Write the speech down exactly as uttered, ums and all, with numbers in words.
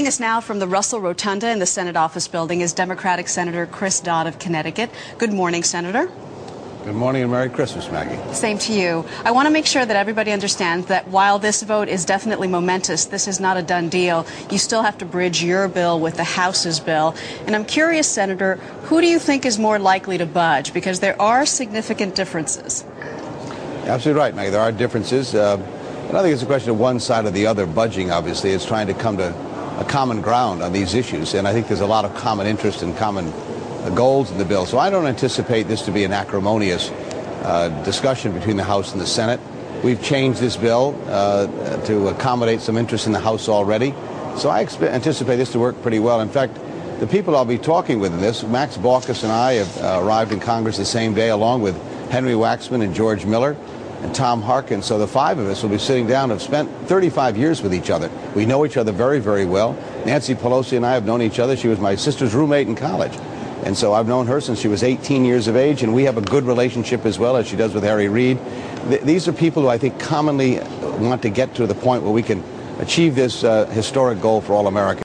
Joining us now from the Russell Rotunda in the Senate Office Building is Democratic Senator Chris Dodd of Connecticut. Good morning, Senator. Good morning and Merry Christmas, Maggie. Same to you. I want to make sure that everybody understands that while this vote is definitely momentous, this is not a done deal. You still have to bridge your bill with the House's bill. And I'm curious, Senator, who do you think is more likely to budge? Because there are significant differences. Absolutely right, Maggie. There are differences. Uh, I don't think it's a question of one side or the other budging, obviously. It's trying to come to a common ground on these issues. And I think there's a lot of common interest and common uh, goals in the bill. So I don't anticipate this to be an acrimonious uh, discussion between the House and the Senate. We've changed this bill uh, to accommodate some interest in the House already. So I anticipate this to work pretty well. In fact, the people I'll be talking with in this, Max Baucus and I have uh, arrived in Congress the same day, along with Henry Waxman and George Miller and Tom Harkin. So the five of us will be sitting down and have spent thirty-five years with each other. We know each other very, very well. Nancy Pelosi and I have known each other. She was my sister's roommate in college. And so I've known her since she was eighteen years of age, and we have a good relationship as well, as she does with Harry Reid. Th these are people who I think commonly want to get to the point where we can achieve this uh, historic goal for all Americans.